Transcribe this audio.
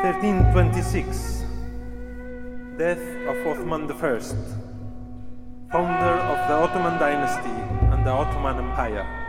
1326. Death of Othman I, founder of the Ottoman dynasty and the Ottoman Empire.